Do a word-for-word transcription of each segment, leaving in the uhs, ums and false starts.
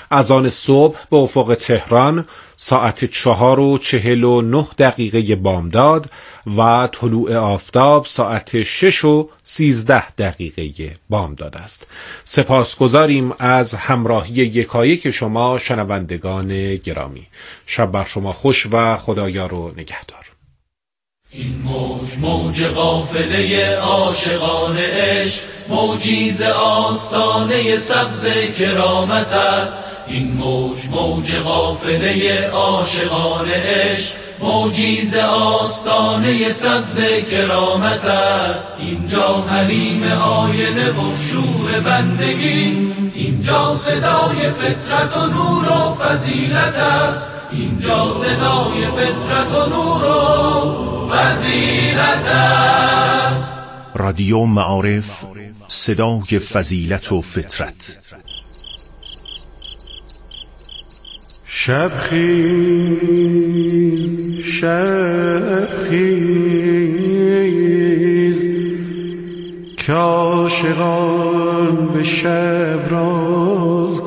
اذان صبح به افق تهران ساعت چهار و چهل و نه دقیقه بامداد و طلوع آفتاب ساعت شش و سیزده دقیقه بامداد است. سپاسگزاریم از همراهی یکایک شما شنوندگان گرامی. شب بر شما خوش و خدایار و نگهدار. این موج موج قافله عاشقان عشق، موجی ز آستانه سبز کرامت است. این موج موج قافله عاشقان عشق، موجی ز آستانه سبز کرامت است. اینجا حریم آینه و شور بندگی، اینجا صدای فطرت و نور و فضیلت است. اینجا صدای فطرت و نور و فضیلت است. رادیو معارف، صدای فضیلت و فطرت. شب خیز شب خیز که عاشقان به شب راز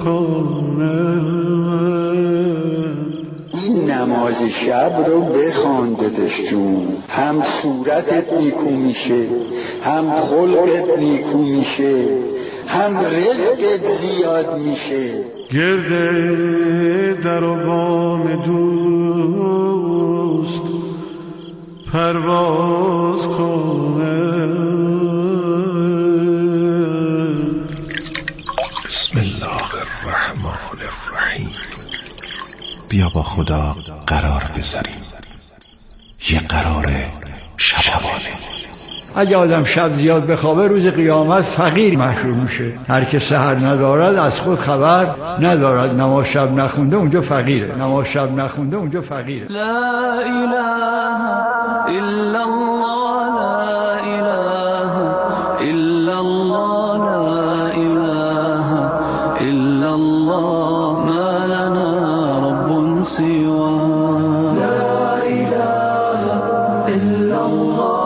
کنند. این نماز شب رو بخوان دادش جون، هم صورتت نیکو میشه، هم خلقت نیکو میشه، هم رزقت زیاد میشه. گرده در و بام دوست پرواز کنه. بسم الله الرحمن الرحیم. بیا با خدا قرار بذاریم، یه قرار شبانه. اگه آدم شب زیاد بخوابه روز قیامت فقیر محشور میشه. هر که سحر ندارد از خود خبر ندارد. نماز شب نخونده اونجا فقیره، نماز شب نخونده اونجا فقیره. لا اله الا الله، لا اله الا الله، لا اله الا الله، ما لنا رب سواه. لا اله الا الله،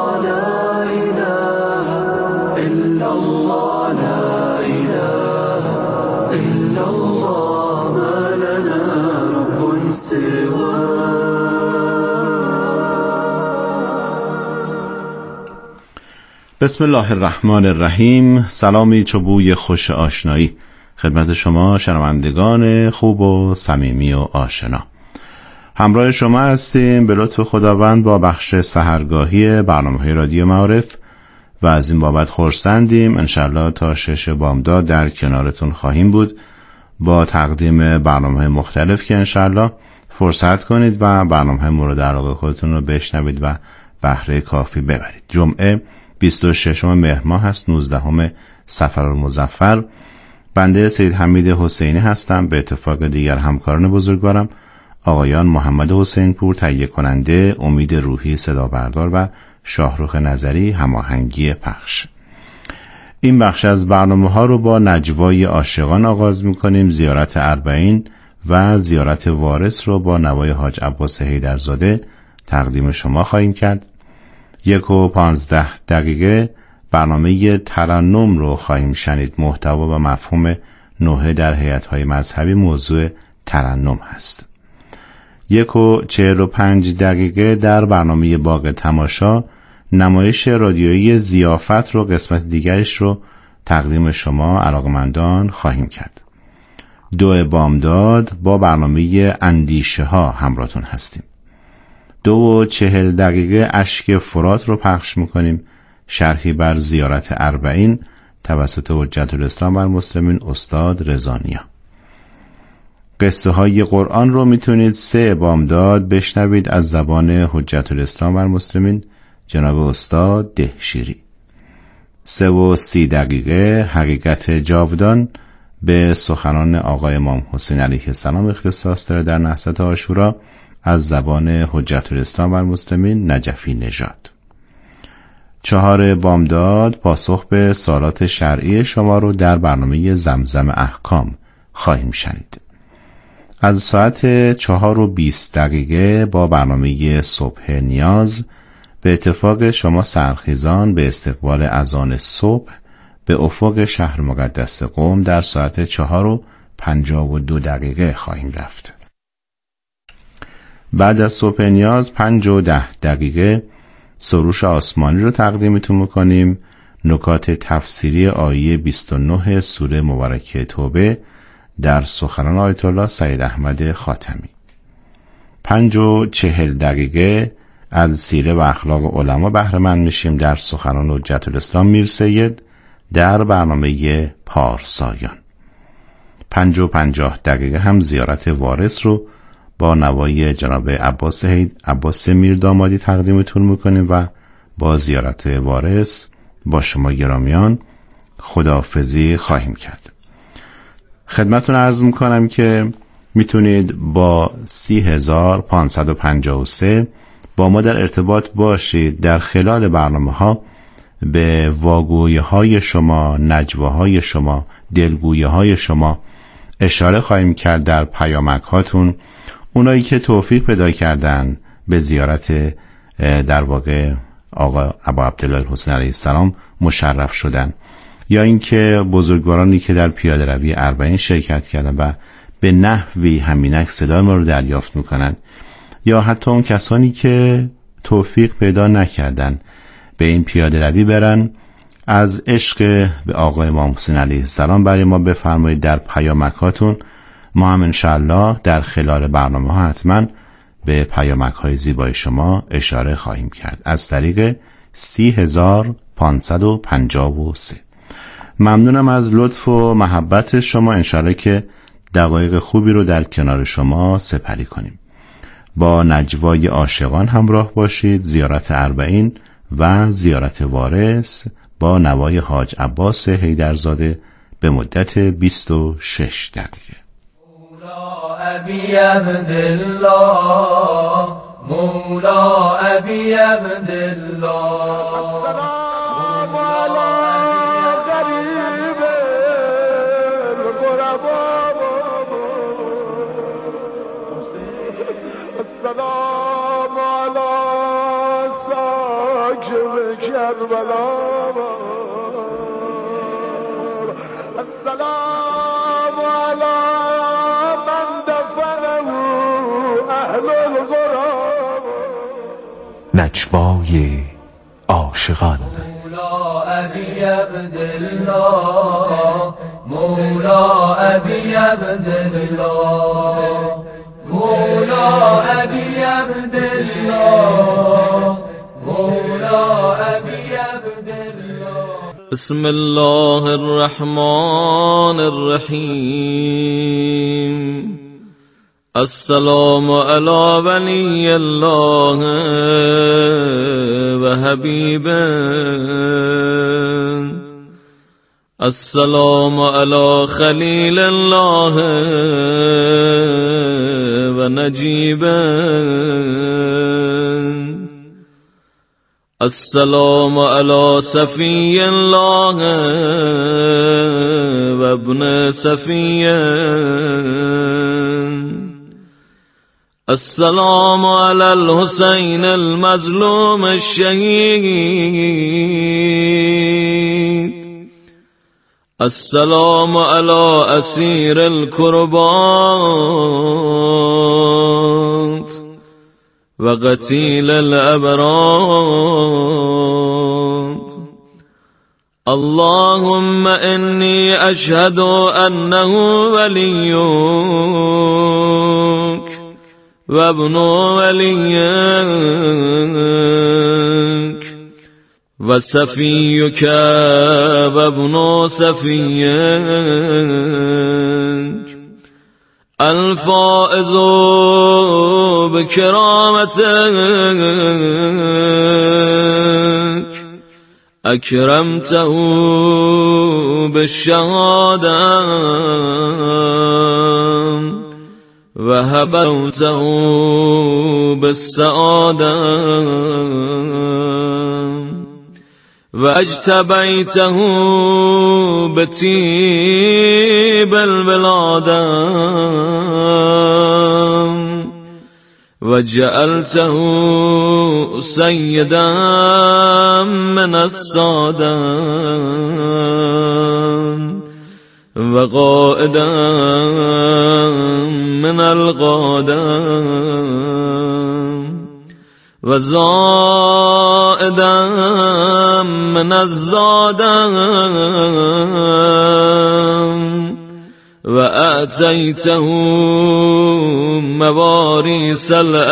بسم الله الرحمن الرحیم. سلامی چوبوی خوش آشنایی خدمت شما شنوندگان خوب و صمیمی و آشنا. همراه شما هستیم به لطف خداوند با بخش سحرگاهی برنامه‌های رادیو معارف و از این بابت خرسندیم. انشالله تا شش بامداد در کنارتون خواهیم بود با تقدیم برنامه‌های مختلف که انشالله فرصت کنید و برنامه‌های مورد علاقه خودتون رو بشنوید و بهره کافی ببرید. جمعه بیست و ششم مهر ماه هست، نوزدهم صفرالمظفر. بنده سید حمید حسینی هستم به اتفاق دیگر همکاران بزرگوارم آقایان محمد حسین پور تهیه کننده، امید روحی صدا بردار و شاهرخ نظری هماهنگی پخش. این بخش از برنامه ها رو با نجوای عاشقان آغاز میکنیم. زیارت اربعین و زیارت وارث رو با نوای حاج عباس حیدرزاده تقدیم شما خواهیم کرد. یک و پانزده دقیقه برنامه ترنم رو خواهیم شنید. محتوا و مفهوم نوحه در هیئت‌های مذهبی موضوع ترنم هست. یک و چهل و پنج دقیقه در برنامه باغ تماشا نمایش رادیویی ضیافت رو قسمت دیگرش رو تقدیم شما علاقمندان خواهیم کرد. دو بامداد با برنامه اندیشه ها همراهتون هستیم. دو و چهل دقیقه اشک فرات رو پخش میکنیم، شرحی بر زیارت اربعین توسط حجت الاسلام بر مسلمین استاد رضانیا. قصه های قرآن رو میتونید سه بامداد بشنوید از زبان حجت الاسلام بر مسلمین جناب استاد دهشیری. سه و سی دقیقه حقیقت جاودان به سخنان آقای امام حسین علیه السلام اختصاص داره در نهضت عاشورا از زبان حجت الاسلام بر مسلمین نجفی نژاد. چهار بامداد پاسخ به سوالات شرعی شما رو در برنامه زمزم احکام خواهیم شنید. از ساعت چهار و بیست دقیقه با برنامه صبح نیاز به اتفاق شما سرخیزان به استقبال اذان صبح به افق شهر مقدس قم در ساعت چهار و پنجاه و دو دقیقه خواهیم رفت. بعد از صبح نیاز پنج و ده دقیقه سروش آسمانی رو تقدیمتون میکنیم. نکات تفسیری آیه بیست و نه سوره مبارکه توبه در سخنان آیت الله سید احمد خاتمی. پنج و چهل دقیقه از سیره و اخلاق علما بهره مند میشیم در سخنان حجت الاسلام میر سید در برنامه پارسایان. پنج و پنجاه دقیقه هم زیارت وارث رو با نوای جناب عباس هید عباس میر دامادی تقدیمتون میکنیم و با زیارت وارث با شما گرامیان خداحافظی خواهیم کرد. خدمتون عرض میکنم که میتونید با سی هزار پانصد و پنجاه و سه با ما در ارتباط باشید. در خلال برنامه ها به واگویه های شما، نجوه های شما، دلگویه های شما اشاره خواهیم کرد در پیامک هاتون. اونایی که توفیق پیدا کردن به زیارت در واقع آقا ابا عبدالله الحسین علیه السلام مشرف شدن، یا اینکه بزرگوارانی که در پیاده روی اربعین شرکت کردن و به نحوی همینک صدای ما رو دریافت میکنن، یا حتی اون کسانی که توفیق پیدا نکردن به این پیاده روی برن، از عشق به آقا امام حسین علیه السلام برای ما بفرمایید در پیامکاتون. ما هم انشاءالله در خلال برنامه ها حتما به پیامک های زیبای شما اشاره خواهیم کرد از طریق سی هزار پانصد و پنجاه و سه. ممنونم از لطف و محبت شما. انشاءالله که دقایق خوبی رو در کنار شما سپری کنیم. با نجوای عاشقان همراه باشید. زیارت اربعین و زیارت وارث با نوای حاج عباس حیدرزاده به مدت بیست و شش دقیقه. مولا ابی عبدالله، مولا ابی عبدالله، السلام علی غریب الغربا، السلام علی ساکن کربلا، السلام علی من دفنه اهل الغراب. نجوای عاشقان. مولا ابی عبدالله، مولا ابی عبدالله، مولا ابی عبدالله، مولا ابی عبدالله. بسم الله الرحمن الرحیم. السلام علی ولی الله و حبیبه، السلام علی خلیل الله و نجیبه، السلام علی صفی الله و ابن صفیه، السلام علی الحسین المظلوم الشهید، السلام علی اسیر الکربات و قتیل الابراد. اللهم انی اشهد انه ولیک و ابن ولیک و صفیک و ابن صفیک، الفائز بکرامتک، اکرمته بالشهاده و هبته بالسعاده و اجتبیته بطیب الولاده و جعلته سیدا من الساده وقائدا من القادم وزائدا من الزادم وآتيته مواريث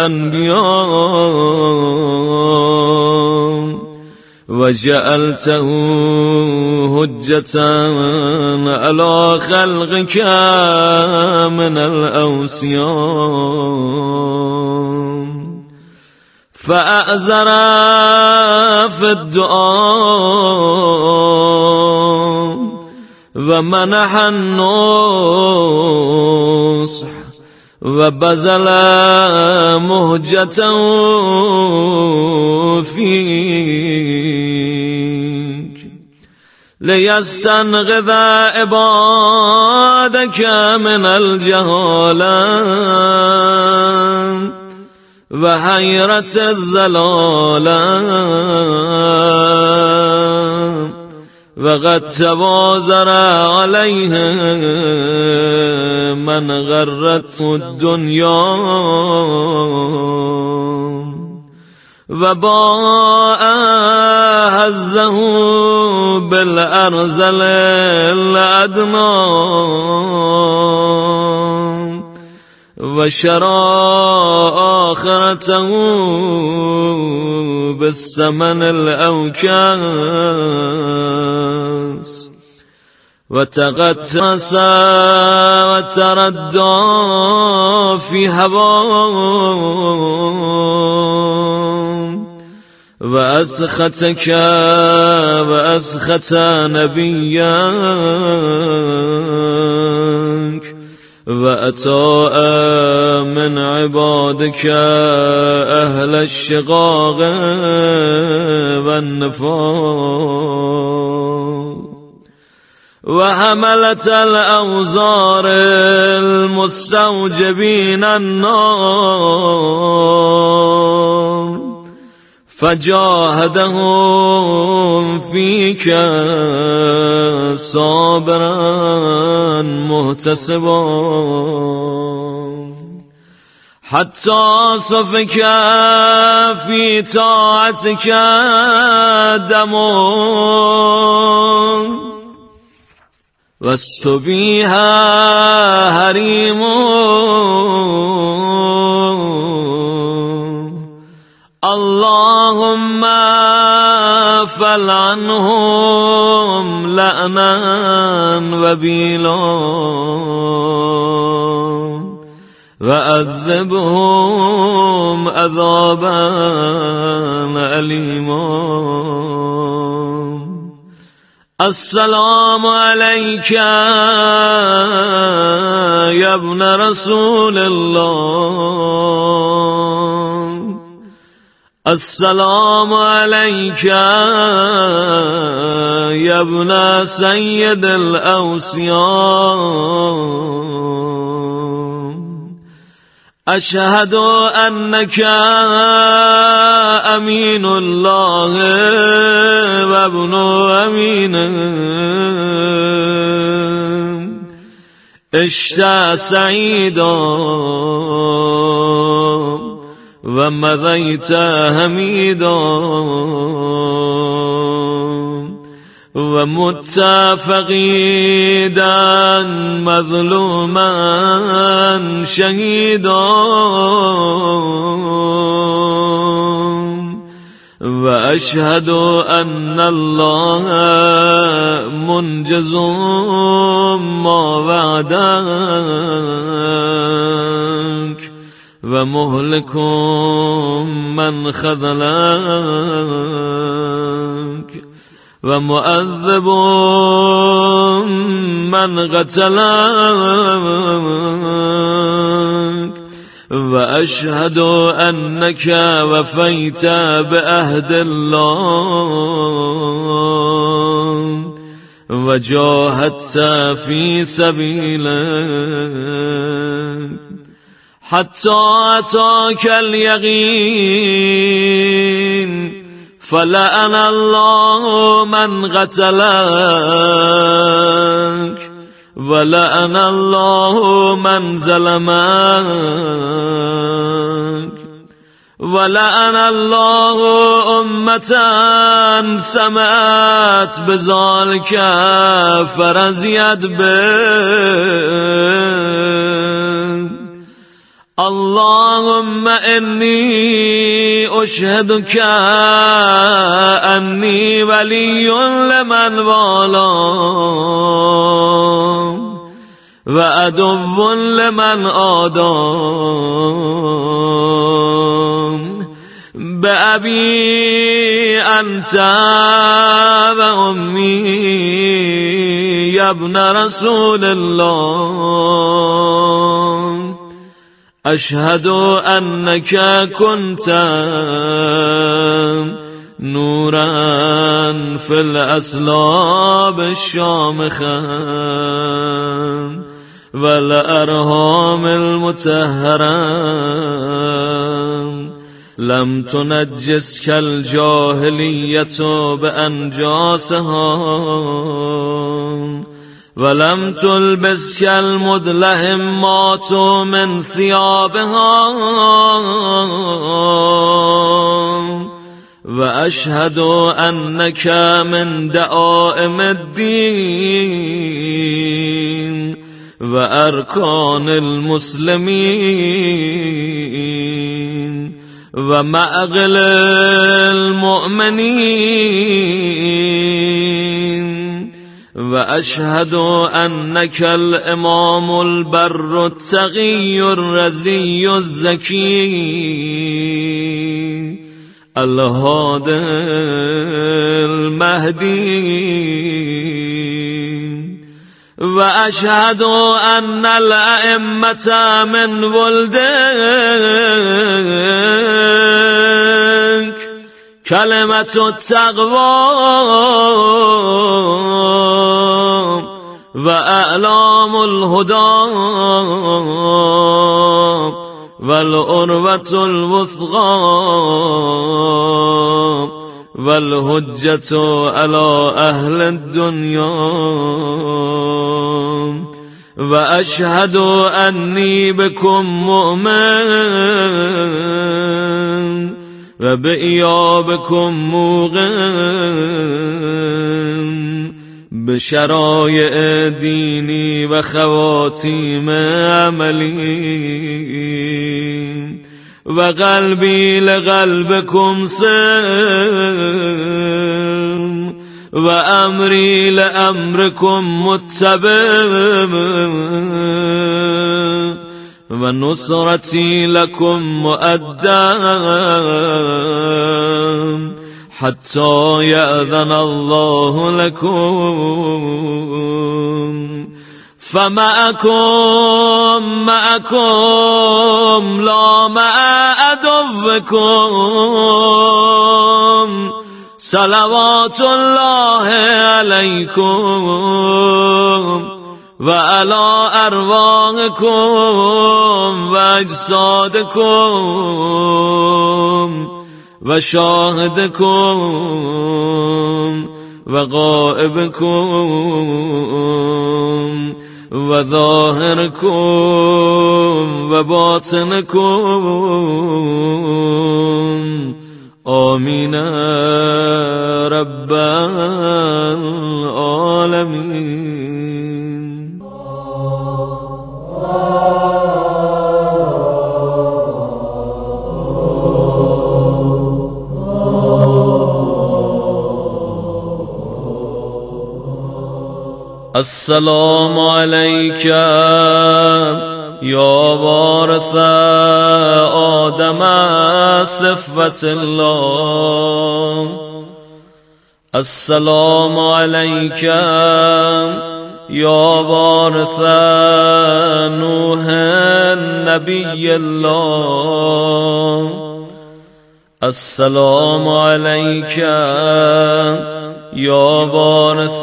الأنبياء وجعلته حجة على خلقك من الأوصياء فأعذر في الدعاء ومنح النصح وبذل مهجة فيك ليستنقذ عبادك من الجهالة وحيرة الضلالة وقد تبازر عليه من غرته الدنيا وباء هزه بالأرذل الأدمى وشرى آخرته بالثمن الأوكاس وتغطرس وتردى في هواه وأسختك وأسخت نبيك وأتاء من عبادك أهل الشقاق والنفاق وحملت الأوزار المستوجبين النار فجاهدهم فيك صابرا مهتسبا حتى سفك في طاعتك دم واستبيح حريم اللهم فلعنهم لعنا وبيلا وأذبهم عذابا أليما السلام عليك يا ابن رسول الله السلام عليك يا ابن سيد الأوصياء أشهد أنك أمين الله وابن أمينه اشتى سعيدا ومضيت حميدا ومت فقيدا مظلوما شهيدا وأشهد أن الله منجز ما وعدك ومهلك من خذلك ومؤذب من قتلك وأشهد أنك وفيت بعهد الله وجاهدت في سبيلك حتى أتاك اليقين فلعن الله من قتلك ولعن الله من ظلمك ولعن الله أمة سمعت بذلك فرضيت به. اللهم إني أشهدك أني ولي لمن والاه وعدو لمن عاداه بأبي أنت وأمي يا ابن رسول الله أشهد أنك كنت نورا في الأسلاب الشامخة والأرهام المطهرة لم تنجسك الجاهلية بأنجاسها ولم تلبسك المدلهمات من ثيابها وأشهد أنك من دعائم الدين وأركان المسلمين ومعقل المؤمنين وأشهد أنك الإمام البر التقي الرزي الزكي الهادي المهدي وأشهد أن الأئمة من ولدك كلمة التقوى وأعلام الهدى والعروة الوثقى والهجة على أهل الدنيا وأشهد أني بكم مؤمن وبإيابكم موقن بشرائع ديني وخواتيم عملي وقلبي لقلبكم سلم وأمري لأمركم متبع ونصرتي لكم مؤدى حتى يأذن الله لكم فمعكم معكم لا مع عدوكم صلوات الله عليكم وعلى أرواحكم وأجسادكم وشاهدكم وغائبكم وظاهركم وباطنكم آمين رب العالمين. السلام عليك يا وارث آدم صفة الله. السلام عليك يا وارث نوح نبي الله. السلام عليك يا وارث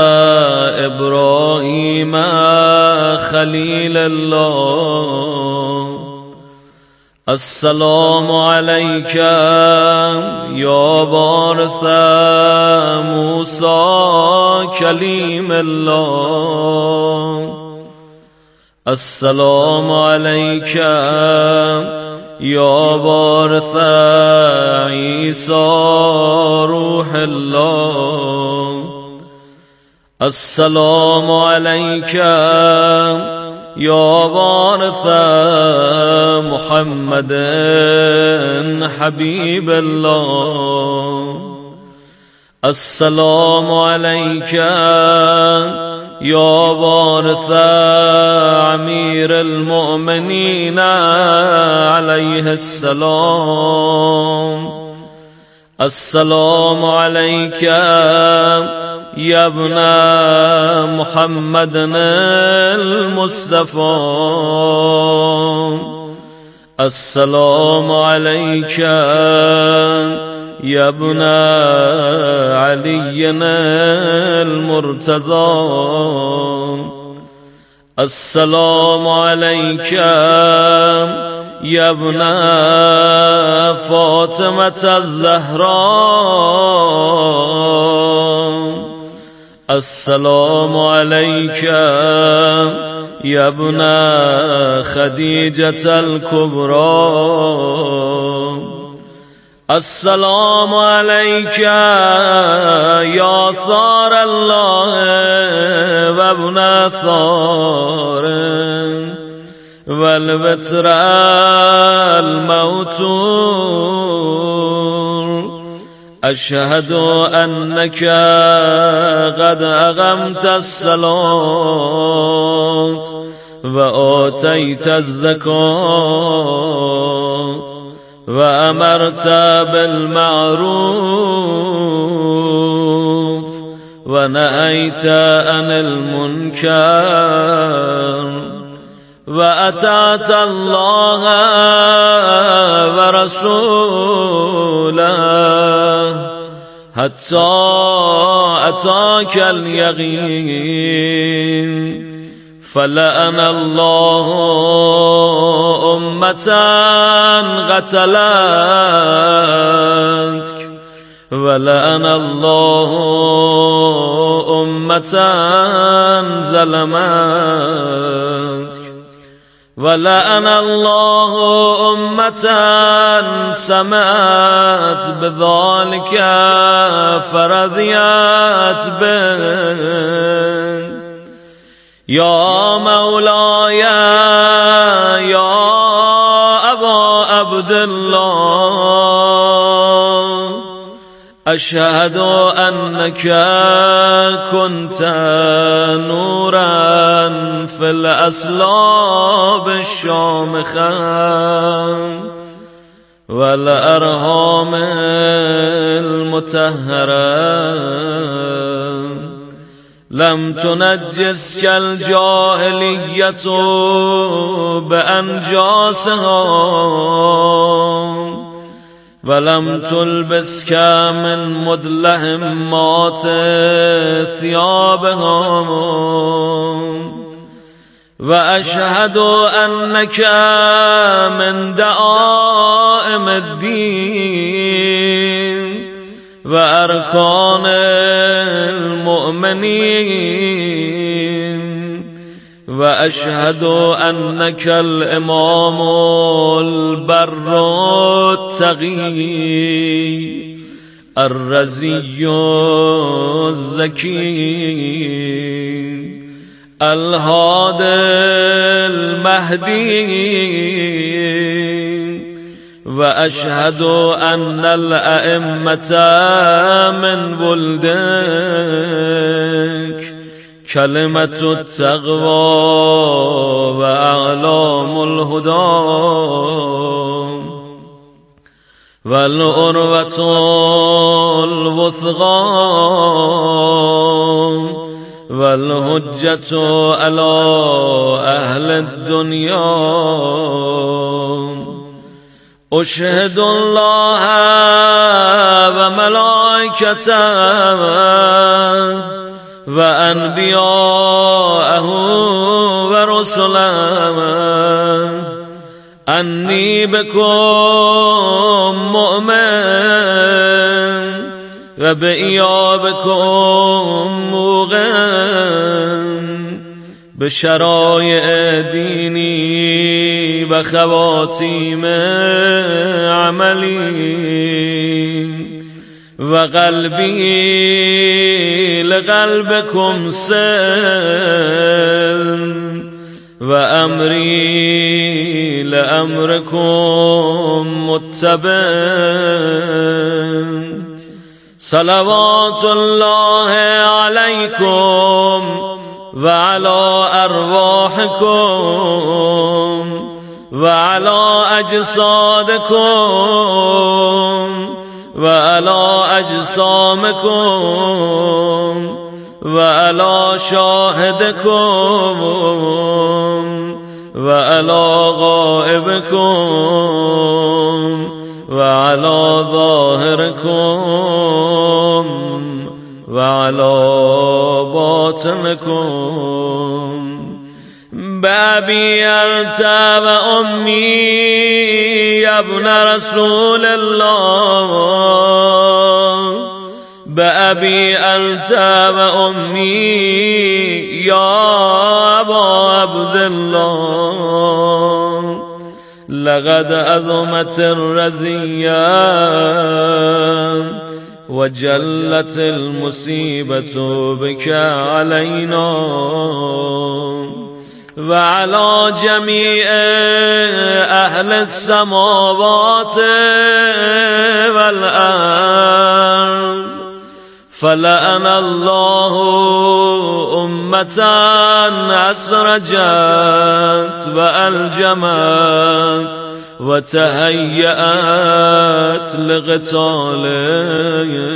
إبراهيم خليل الله. السلام عليك يا وارث موسى كليم الله. السلام عليك يا وارث عيسى روح الله. السلام عليك يا وارث محمد حبيب الله. السلام عليك يا وارث أمير المؤمنين عليه السلام. السلام عليك يا ابن محمد المصطفى. السلام عليك يا ابن علي المرتضى. السلام عليك يا ابن فاطمة الزهراء. السلام عليك يا ابن خديجة الكبرى. السلام عليك يا ثار الله وابن ثار والبتر الموتور. أشهد أنك قد أقمت الصلاة وآتيت الزكاة وأمرت بالمعروف ونهيت عن المنكر وأطعت الله ورسوله حتى أتاك اليقين. فلعن الله أمة قتلتك ولعن الله أمة ظلمتك ولعن الله أمة سمعت بذلك فرضيت به. يا مولاي يا أبا عبد الله أشهد أنك كنت نورا في الأصلاب الشامخة والأرحام المطهرة. لم تنجسك الجاهلية بأنجاسها ولم تلبسك من مدلهمات ثيابها. وأشهد أنك من دعائم الدين وأركان المؤمنين. وأشهد أنك الإمام البر التقي الرزي الزكي الهادي المهدي. وأشهد أن الأئمة من ولدك كلمة التقوى وأعلام الهدى والعروة الوثقى والحجة على أهل الدنيا. أشهد الله وملائكته وأنبياءه ورسله انی بکم مؤمن و به ایابکم موقن، به شرایع دینی و خواتیم عملی و قلبی لقلبکم سلم و امری لامرکم متبع. صلوات الله علیکم و علی ارواحکم و علی اجسادکم و علی اجسامکم و علی شاهدکم و علی غائبکم و علی ظاهرکم و علی باطنکم. بابی انت و امی ابن رسول الله، بابی انت و امی یا ابا عبدالله، لقد عظمت الرزیه و جلت المصیبت بک علینا و علی جمیع اهل السماوات والارض. فلعن الله امتا اسرجت و الجمت و تهیأت لقتاله.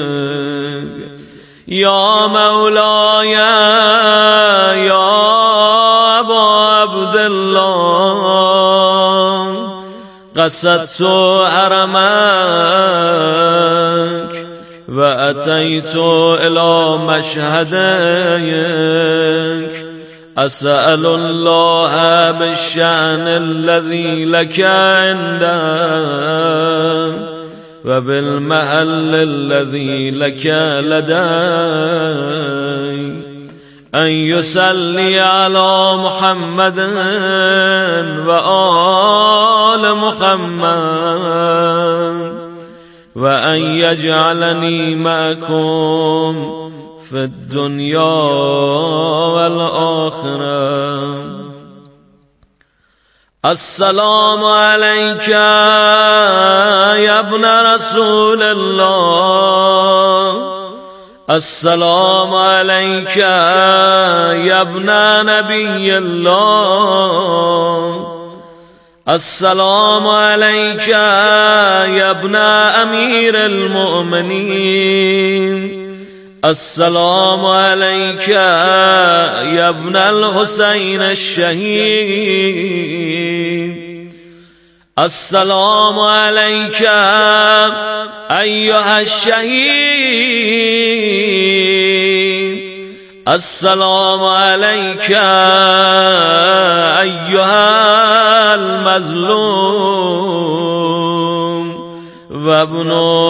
یا مولاي یا ابا عبدالله، قصدت حرمك و اتیت الى مشهدك، اسأل الله بالشأن الذي لك عنده و بالمحل الذي لك لدي ان يصلي على محمد و آل محمد و ان يجعلني معكم في الدنيا والآخرة. السلام عليك يا ابن رسول الله، السلام عليك يا ابن نبي الله، السلام عليك يا ابن أمير المؤمنين، السلام عليك يا ابن الحسين الشهيد، السلام عليك أيها الشهيد، السلام عليك أيها المظلوم وابن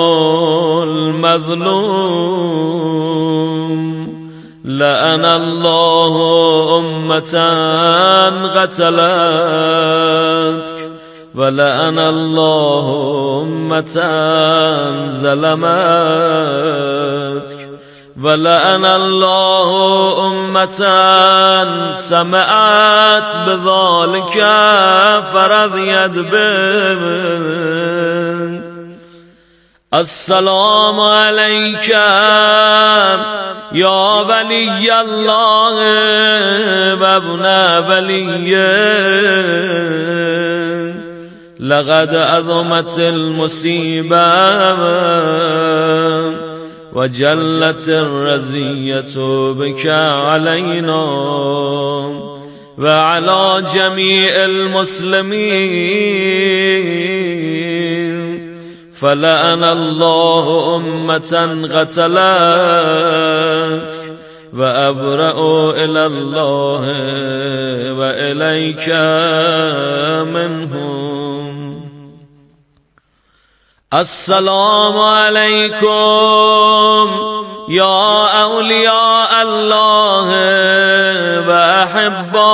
المظلوم. لعن الله أمة قتلتك ولعن الله أمة ظلمتك ولعن الله أمة سمعت بذلك فرضيت به. السلام عليك يا ولي الله وابن وليه، لقد عظمت المصيبة وجلت الرزية بك علينا وعلى جميع المسلمين. فلعن الله أمة قتلتك وأبرأ إلى الله وإليك منهم. السلام علیکم یا اولیاء الله و احباء